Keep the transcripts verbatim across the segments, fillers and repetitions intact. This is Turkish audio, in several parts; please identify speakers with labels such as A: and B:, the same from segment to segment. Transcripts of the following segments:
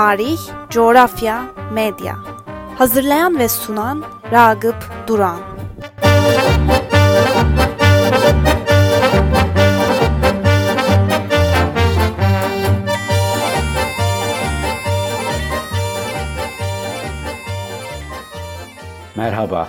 A: Tarih, coğrafya, medya. Hazırlayan ve sunan Ragıp Duran.
B: Merhaba.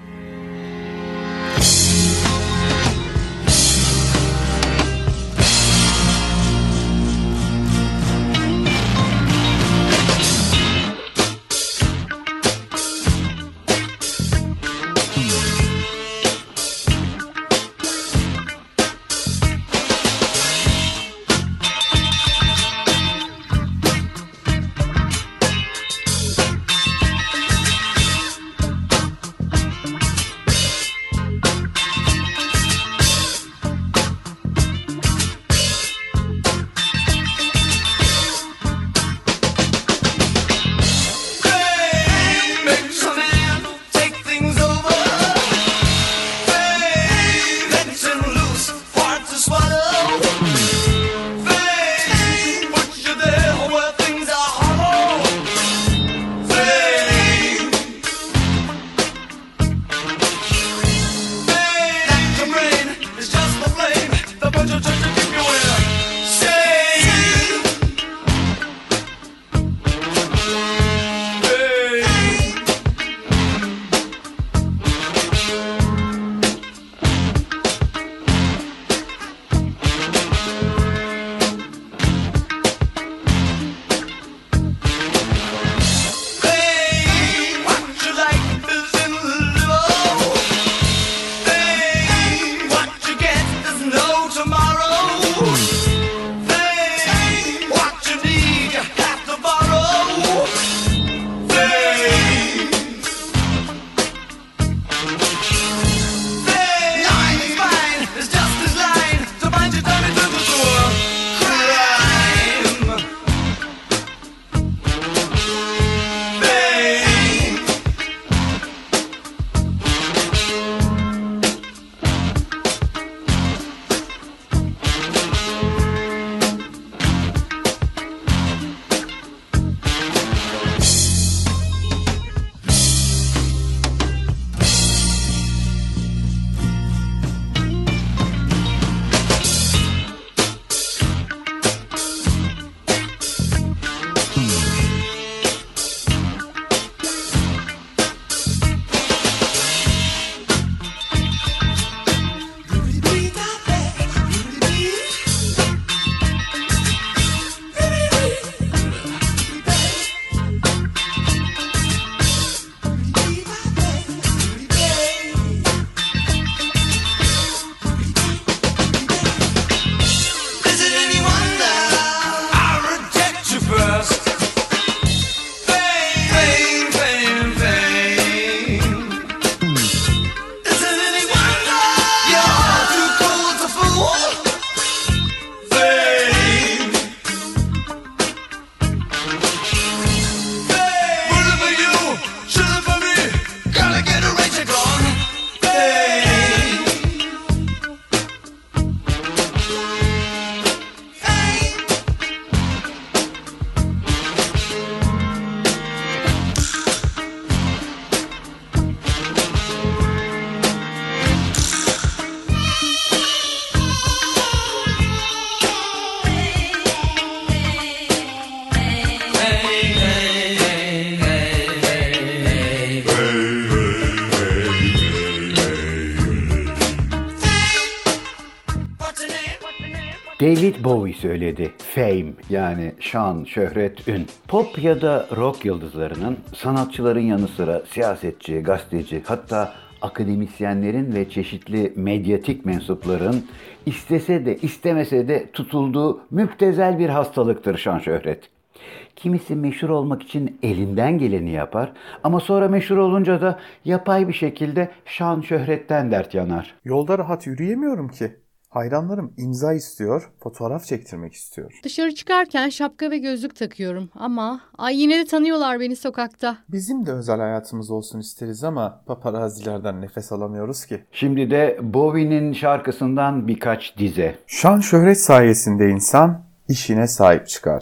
B: David Bowie söyledi. Fame yani şan, şöhret, ün. Pop ya da rock yıldızlarının sanatçıların yanı sıra siyasetçi, gazeteci, hatta akademisyenlerin ve çeşitli medyatik mensupların istese de istemese de tutulduğu müptezel bir hastalıktır şan şöhret. Kimisi meşhur olmak için elinden geleni yapar ama sonra meşhur olunca da yapay bir şekilde şan şöhretten dert yanar.
C: Yolda rahat yürüyemiyorum ki. Hayranlarım imza istiyor, fotoğraf çektirmek istiyor.
D: Dışarı çıkarken şapka ve gözlük takıyorum ama ay yine de tanıyorlar beni sokakta.
C: Bizim de özel hayatımız olsun isteriz ama paparazilerden nefes alamıyoruz ki.
B: Şimdi de Bowie'nin şarkısından birkaç dize.
C: Şan şöhret sayesinde insan işine sahip çıkar.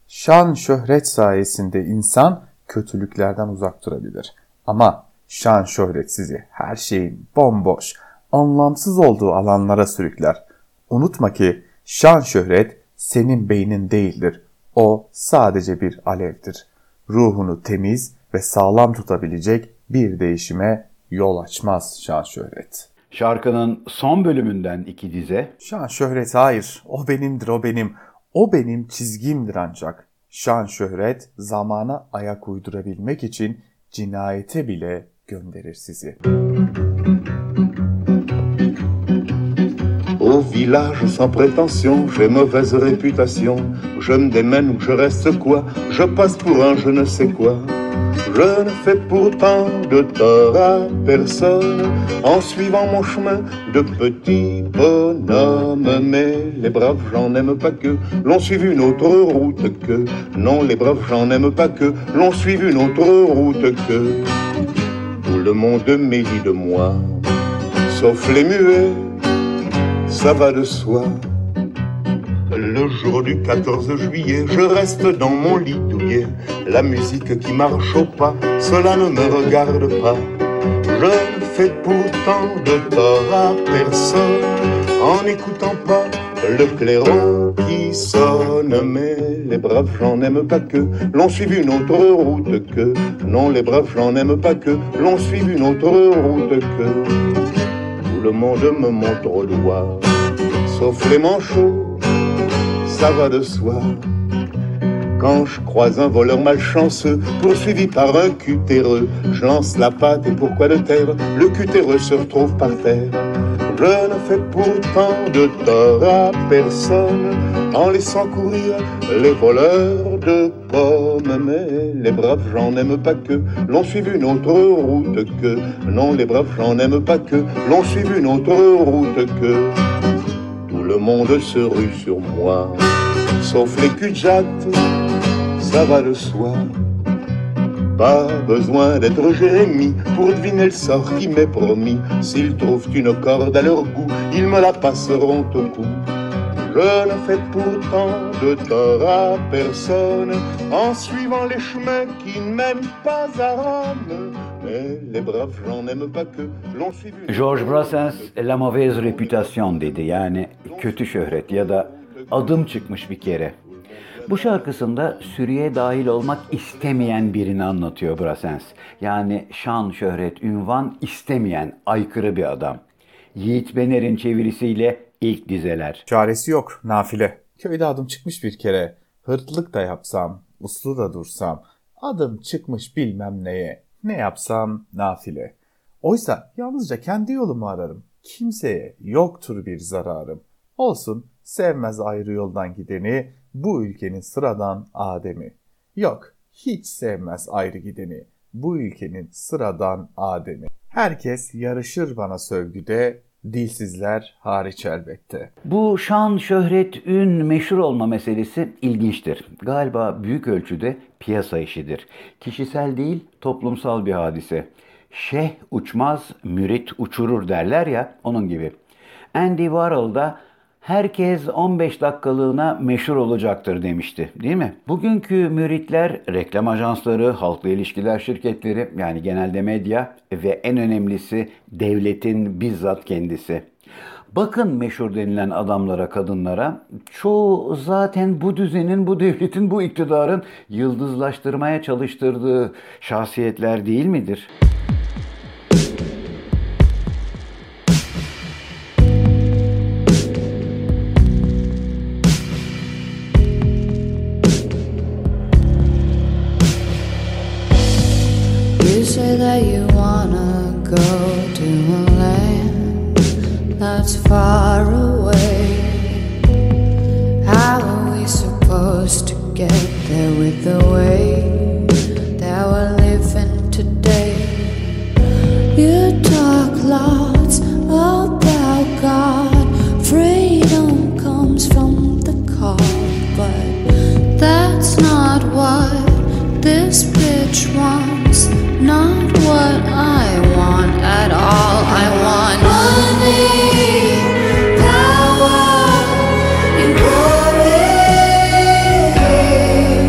C: Şan şöhret sayesinde insan kötülüklerden uzak durabilir. Ama şan şöhret sizi her şeyin bomboş, anlamsız olduğu alanlara sürükler. Unutma ki şan şöhret senin beynin değildir. O sadece bir alevdir. Ruhunu temiz ve sağlam tutabilecek bir değişime yol açmaz şan şöhret.
B: Şarkının son bölümünden iki dize.
C: Şan şöhret hayır, o benimdir, o benim. O benim çizgimdir ancak. Şan şöhret zamana ayak uydurabilmek için cinayete bile gönderir sizi.
E: Au village sans prétention, j'ai mauvaise réputation. Je me démène ou je reste quoi? Je passe pour un je ne sais quoi. Je ne fais pourtant de tort à personne en suivant mon chemin de petit bonhomme. Mais les braves gens n'aiment pas que l'on suive une autre route que. Non, les braves gens n'aiment pas que l'on suive une autre route que. Tout le monde médit de moi, sauf les muets, ça va de soi. Le jour du quatorze juillet, je reste dans mon lit douillet. La musique qui marche au pas, cela ne me regarde pas. Je ne fais pourtant de tort à personne en n'écoutant pas le clairon qui sonne. Mais les braves gens n'aiment pas que l'on suive une autre route que. Non, les braves gens n'aiment pas que l'on suive une autre route que. Tout le monde me montre au doigt, sauf les manchots, ça va de soi. Quand je croise un voleur malchanceux poursuivi par un cutéreux, je lance la patte et pourquoi le taire? Le cutéreux se retrouve par terre. Je ne fais pourtant de tort à personne en laissant courir les voleurs de pommes. Mais les braves gens n'aiment pas que l'on suive une autre route que. Non, les braves gens n'aiment pas que l'on suive une autre route que. Tout le monde se rue sur moi, sauf les cul-de-jatte, ça va de soi. Pas besoin d'être Jérémie pour deviner le sort qui m'est promis. S'ils trouvent une corde à leur goût, ils me la passeront au cou. Je ne fais pourtant de tort à personne en suivant les chemins qui ne mènent pas à Rome. Mais les braves gens n'aiment pas que l'on suive une...
B: Georges Brassens La Mauvaise Réputation dedi, yani kötü şöhret ya da adım çıkmış bir kere. Bu şarkısında sürüye dahil olmak istemeyen birini anlatıyor Brassens. Yani şan, şöhret, ünvan istemeyen aykırı bir adam. Yiğit Bener'in çevirisiyle ilk dizeler.
C: Çaresi yok nafile. Köyde adım çıkmış bir kere. Hırtlık da yapsam, uslu da dursam. Adım çıkmış bilmem neye. Ne yapsam nafile. Oysa yalnızca kendi yolumu ararım. Kimseye yoktur bir zararım. Olsun sevmez ayrı yoldan gideni, bu ülkenin sıradan ademi. Yok, hiç sevmez ayrı gideni, bu ülkenin sıradan ademi. Herkes yarışır bana sövgüde, dilsizler hariç elbette.
B: Bu şan, şöhret, ün, meşhur olma meselesi ilginçtir. Galiba büyük ölçüde piyasa işidir. Kişisel değil, toplumsal bir hadise. Şeyh uçmaz, mürit uçurur derler ya, onun gibi. Andy Warhol da herkes on beş dakikalığına meşhur olacaktır demişti, değil mi? Bugünkü müritler reklam ajansları, halkla ilişkiler şirketleri, yani genelde medya ve en önemlisi devletin bizzat kendisi. Bakın meşhur denilen adamlara, kadınlara, çoğu zaten bu düzenin, bu devletin, bu iktidarın yıldızlaştırmaya çalıştırdığı şahsiyetler değil midir?
F: Say that you wanna go to a land that's far away. How are we supposed to get there with the way that we're living today? You talk lots about God, freedom comes from the call, but that's not what this bitch wants. Not what I want at all. I want money, power, and glory.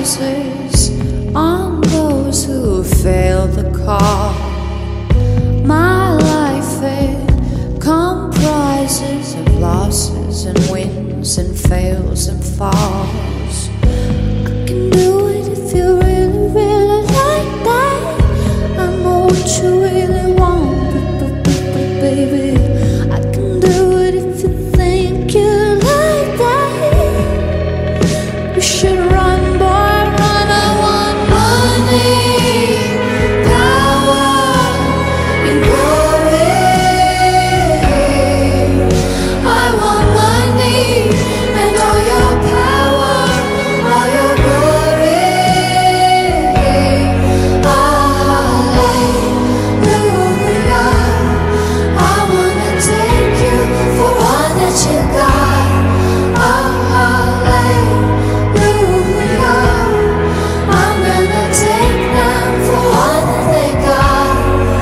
F: rises on those who fail the call. My life it comprises of losses and wins and fails and falls. I can do it if you really, really like that. I know what you really want, but, but, but baby, I can do it if you think you like that. You should run, boy, run. I want money, power, and glory. I want money and all your power, all your glory. Hallelujah. I wanna take you for all that you got. Hallelujah. I'm gonna take them for all that they got.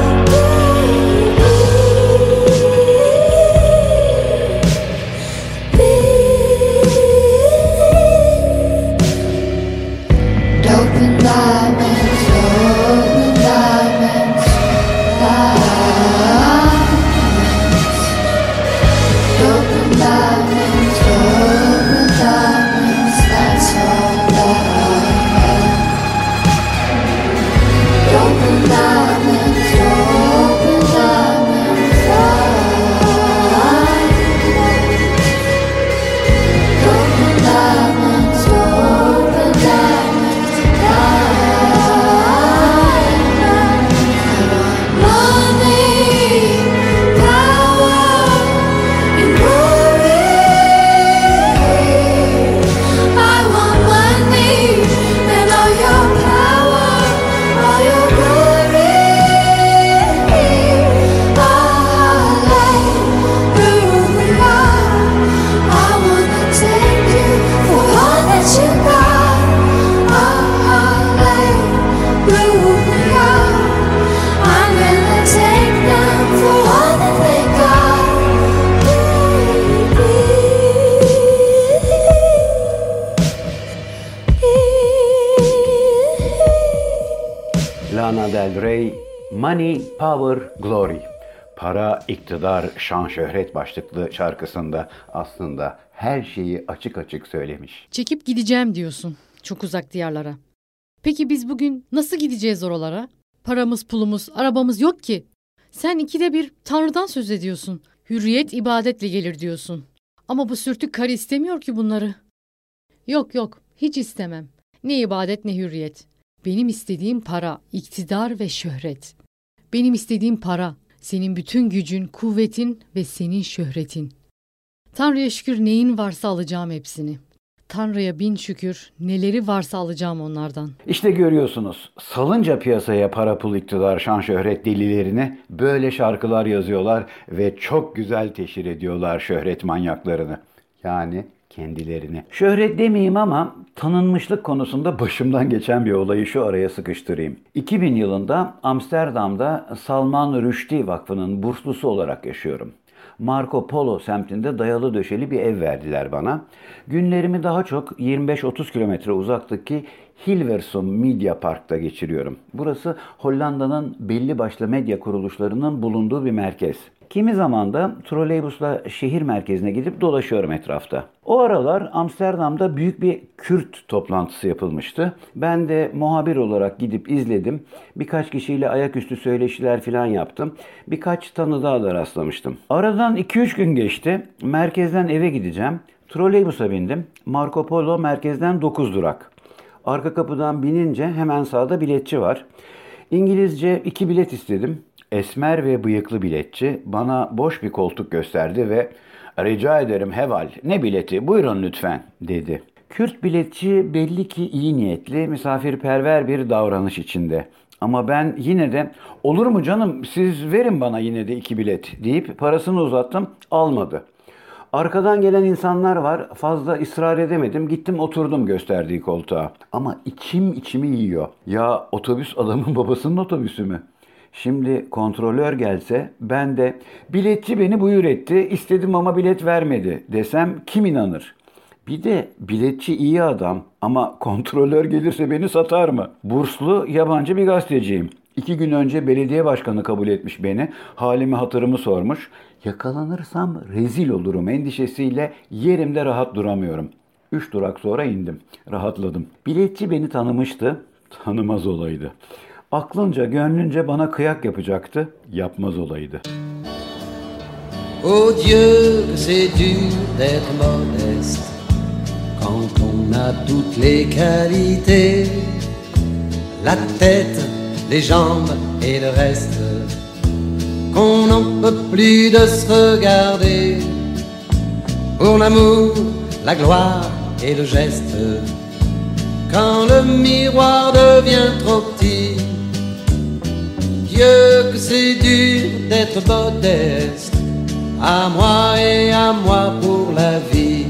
F: Dope and diamonds, dope and diamonds, diamonds. Dope and diamonds, dope and diamonds, that's all that I am. Dope and diamonds, dope and diamonds, diamonds. Dope and diamonds, dope and diamonds, diamonds. Money, power, and glory. I want money and all your power, all your glory. Hallelujah. I wanna take you for all that you got. Hallelujah. I'm gonna take them for all that they got.
B: Lana Del Rey, Money, Power, Glory. Para, iktidar, şan, şöhret başlıklı şarkısında aslında her şeyi açık açık söylemiş.
D: Çekip gideceğim diyorsun çok uzak diyarlara. Peki biz bugün nasıl gideceğiz oralara? Paramız, pulumuz, arabamız yok ki. Sen ikide bir Tanrı'dan söz ediyorsun. Hürriyet ibadetle gelir diyorsun. Ama bu sürtük karı istemiyor ki bunları. Yok yok, hiç istemem. Ne ibadet ne hürriyet. Benim istediğim para, iktidar ve şöhret. Benim istediğim para, senin bütün gücün, kuvvetin ve senin şöhretin. Tanrı'ya şükür neyin varsa alacağım hepsini. Tanrı'ya bin şükür neleri varsa alacağım onlardan.
B: İşte görüyorsunuz, salınca piyasaya para, pul, iktidar, şan, şöhret delilerini böyle şarkılar yazıyorlar ve çok güzel teşhir ediyorlar şöhret manyaklarını. Yani kendilerini. Şöhret demeyeyim ama tanınmışlık konusunda başımdan geçen bir olayı şu araya sıkıştırayım. iki bin yılında Amsterdam'da Salman Rushdie Vakfı'nın burslusu olarak yaşıyorum. Marco Polo semtinde dayalı döşeli bir ev verdiler bana. Günlerimi daha çok yirmi beş otuz kilometre uzaktaki Hilversum Media Park'ta geçiriyorum. Burası Hollanda'nın belli başlı medya kuruluşlarının bulunduğu bir merkez. Kimi zaman da troleybusla şehir merkezine gidip dolaşıyorum etrafta. O aralar Amsterdam'da büyük bir Kürt toplantısı yapılmıştı. Ben de muhabir olarak gidip izledim. Birkaç kişiyle ayaküstü söyleşiler falan yaptım. Birkaç tanıdığa da rastlamıştım. Aradan iki üç gün geçti. Merkezden eve gideceğim. Troleybusa bindim. Marco Polo merkezden dokuz durak. Arka kapıdan binince hemen sağda biletçi var. İngilizce iki bilet istedim. Esmer ve bıyıklı biletçi bana boş bir koltuk gösterdi ve "Rica ederim Heval, ne bileti, buyurun lütfen," dedi. Kürt biletçi belli ki iyi niyetli, misafirperver bir davranış içinde. Ama ben yine de "Olur mu canım, siz verin bana yine de iki bilet," deyip parasını uzattım, almadı. Arkadan gelen insanlar var, fazla ısrar edemedim, gittim oturdum gösterdiği koltuğa. Ama içim içimi yiyor. Ya otobüs adamın babasının otobüsü mü? Şimdi kontrolör gelse ben de "Biletçi beni buyur etti, istedim ama bilet vermedi," desem kim inanır? Bir de biletçi iyi adam ama kontrolör gelirse beni satar mı? Burslu yabancı bir gazeteciyim. İki gün önce belediye başkanı kabul etmiş beni. Halimi hatırımı sormuş. Yakalanırsam rezil olurum endişesiyle yerimde rahat duramıyorum. Üç durak sonra indim. Rahatladım. Biletçi beni tanımıştı. Tanımaz olaydı. Aklınca gönlünce bana kıyak yapacaktı. Yapmaz olaydı.
G: Oh Dieu, que c'est dur d'être modeste quand on a toutes les qualités, la tête, les jambes et le reste, qu'on n'en peut plus de se regarder. Pour l'amour, la gloire et le geste, quand le miroir devient trop petit. Dieu, que c'est dur d'être modeste, à moi et à moi pour la vie.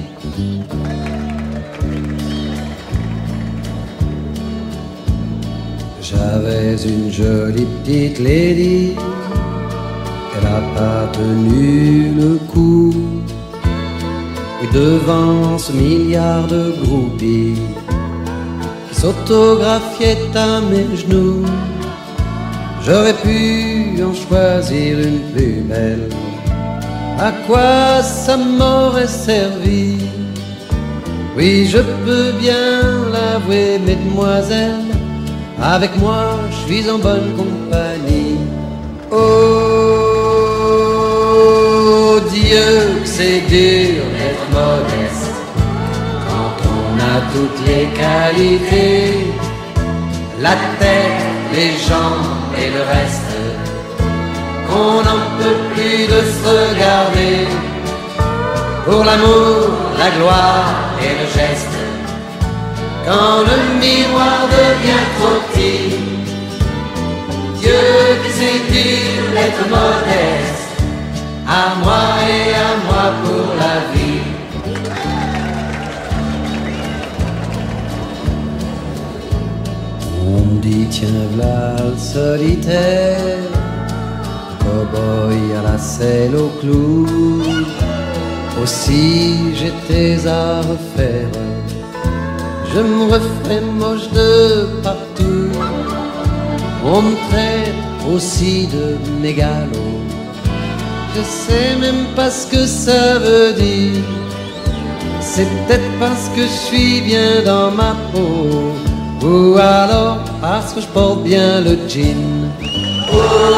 G: J'avais une jolie petite lady, elle a pas tenu le coup. Et devant ce milliard de groupies qui s'autographiaient à mes genoux, j'aurais pu en choisir une plus belle. À quoi ça m'aurait servi? Oui, je peux bien l'avouer, mesdemoiselles, avec moi je suis en bonne compagnie. Oh Dieu, que c'est dur d'être modeste quand on a toutes les qualités, la tête, les jambes et le reste, qu'on n'en peut plus de se regarder. Pour l'amour, la gloire et le geste, quand le miroir devient trop petit. Dieu, que c'est dur d'être modeste, à moi et à moi pour la vie. On me dit tiens v'là le solitaire, cow-boy à la selle au clou. Aussi j'étais à refaire, je me referais moche de partout. On me traite aussi de mégalo, je sais même pas ce que ça veut dire. C'est peut-être parce que je suis bien dans ma peau, ou alors parce que je porte bien le jean. Oh,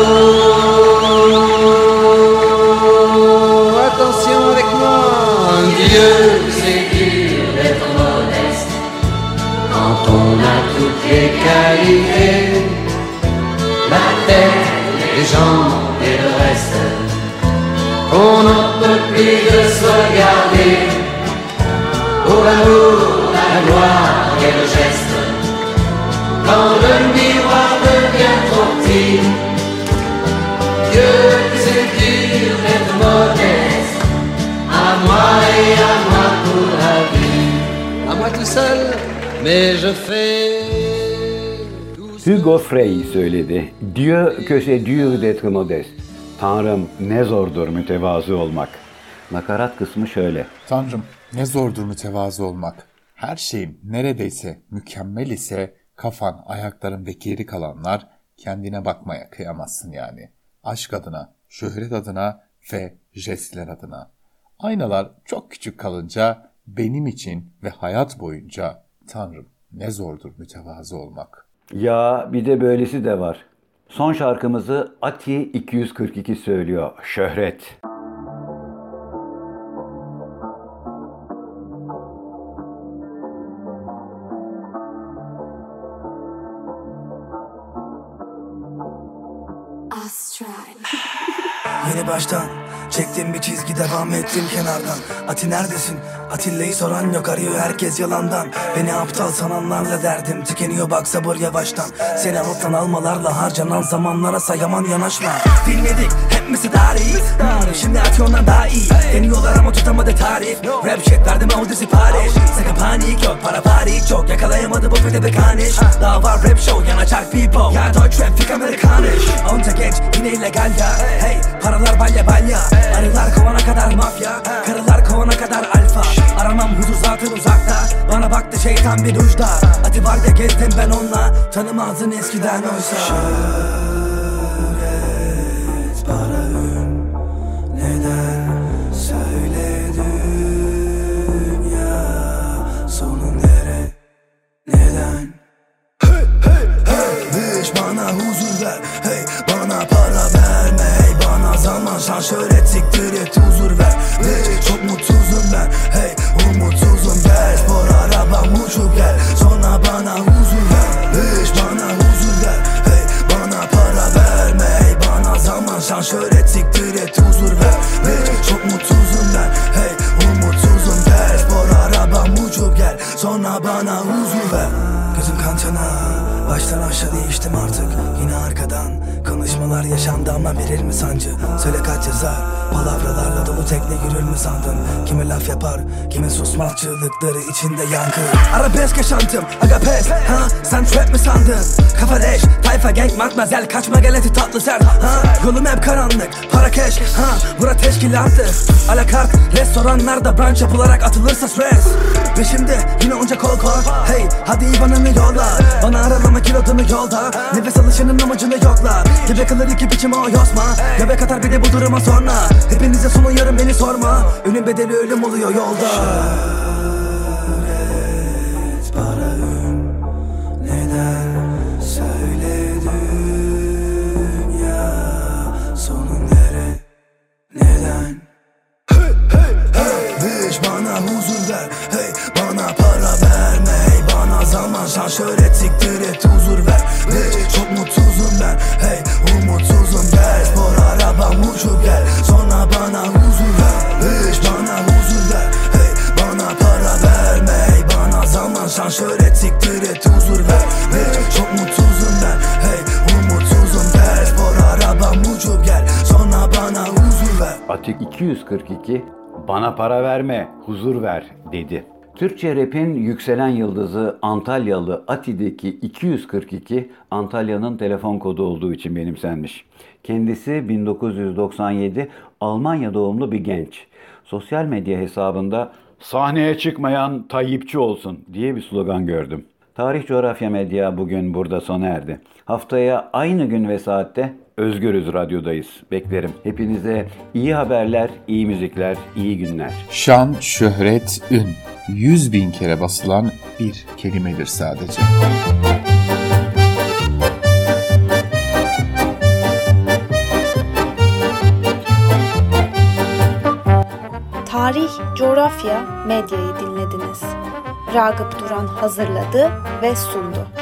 G: attention avec moi, Dieu, c'est dur d'être modeste quand on a toutes les qualités, la tête, les jambes et le reste, on n'en peut plus de se regarder. Pour l'amour, la gloire et le geste, quand le miroir devient trop petit. Dieu, que c'est dur d'être modeste, à moi et à moi pour la vie. À moi tout seul, mais je fais.
B: Hugo Frey söyledi. Dieu que c'est dur d'être modeste. Tanrım ne zordur mütevazı olmak. Nakarat kısmı şöyle.
C: Tanrım ne zordur mütevazı olmak. Her şeyin neredeyse mükemmel ise kafan, ayakların ve geri kalanlar kendine bakmaya kıyamazsın yani. Aşk adına, şöhret adına ve jestler adına. Aynalar çok küçük kalınca benim için ve hayat boyunca Tanrım ne zordur mütevazı olmak.
B: Ya bir de böylesi de var. Son şarkımızı Ati iki yüz kırk iki söylüyor. Şöhret.
H: Yeni baştan çektim bir çizgi, devam ettim kenardan. Ati neredesin? Atilla'yı soran yok, arıyor herkes yalandan. Beni aptal sananlarla derdim tükeniyor, bak sabır yavaştan. Seni alttan almalarla harcanan zamanlara sayaman yanaşma. Dinledik hep misi tarih, şimdi Ati ondan daha iyi. Deniyorlar ama tutamadı tarif. Rap shit verdim oldu sipariş. Sakın panik yok, para parik çok. Yakalayamadı bu fide bir kaniş. Daha var rap show, yanacak people. Ya Deutsch rap fik Amerikanisch. Onca genç yine illegal ya. Hey paralar balya balya. Arılar kovana kadar mafya, karılar kovana kadar alfa. Aramam huzur zaten uzakta. Bana baktı şeytan bir uçta. Ati var ya gezdim ben onunla. Tanımazdın eskiden oysa. Şöhret, para, ün. Neden söyle dünya sonu nere? Neden? Hey hey hey, hiç bana huzur ver. Hey bana para verme. Hey bana zaman, şan, şöhret, siktir et, huzur ver. Hey çok mutsuzum ben. Hey umutsuzum gel. Spor arabam uçup gel. Sonra bana huzur ver. Hiç bana huzur ver. Hey bana para verme. Hey bana zaman, şan, şöhret, siktir et, huzur ver. Hey çok mutsuzum ben. Hey umutsuzum gel. Spor arabam uçup gel. Sonra bana huzur ver. Gözüm kan çana, baştan aşağı değiştim artık. Yine arkadan konuşmalar yaşandı ama verir mi sancı? Söyle kaç yazar, palavralarla dolu tekne yürür mü sandın? Kime laf yapar, kime susmaz, çığlıkları içinde yankı. Arabesk yaşantım, agapes, ha? Sen trap mi sandın? Kafa leş, tayfa gang, matmazel, kaçma gel eti tatlı sert, ha? Yolum hep karanlık, para cash, ha? Bura teşkilattı, alakart, restoranlarda brunch yapılarak atılırsa stres. Ve şimdi yine onca kol kol, hey hadi İvan'ını yolla. Bana aralama kilodunu yolda. Nefes alışının amacını yokla. Gibi kalır iki biçim o yosma. Göbek atar bir de bu duruma sonra. Hepinize sonu yarın beni sorma. Ölüm bedeli ölüm oluyor yolda. Şöhret, para, ün. Neden söyle dünya sonu nere? Neden? Hey hey hey, hiç bana huzur ver. Hey bana para verme. Hey bana zaman, şan, şöhret, siktir et, huzur ver. Hey çok mutsuzum ben. Hey umutsuzum gel. Spor arabam uçup gel. Sonra bana huzur ver. Hiç bana huzur ver. Hey bana para verme. Hey bana zaman, şan, şöhret, siktir et, huzur ver. Hey çok mutsuzum ben. Hey umutsuzum gel. Spor arabam uçup gel. Sonra bana huzur ver.
B: Atik iki yüz kırk iki bana para verme, huzur ver dedi. Türkçe rap'in yükselen yıldızı Antalyalı Ati'deki iki yüz kırk iki Antalya'nın telefon kodu olduğu için benimsenmiş. Kendisi bin dokuz yüz doksan yedi Almanya doğumlu bir genç. Sosyal medya hesabında "Sahneye çıkmayan Tayyipçi olsun" diye bir slogan gördüm. Tarih Coğrafya Medya bugün burada sona erdi. Haftaya aynı gün ve saatte Özgürüz Radyo'dayız. Beklerim. Hepinize iyi haberler, iyi müzikler, iyi günler.
C: Şan, şöhret, ün. Yüz bin kere basılan bir kelimedir sadece.
A: Tarih, Coğrafya, Medya'yı dinlediniz. Ragıp Duran hazırladı ve sundu.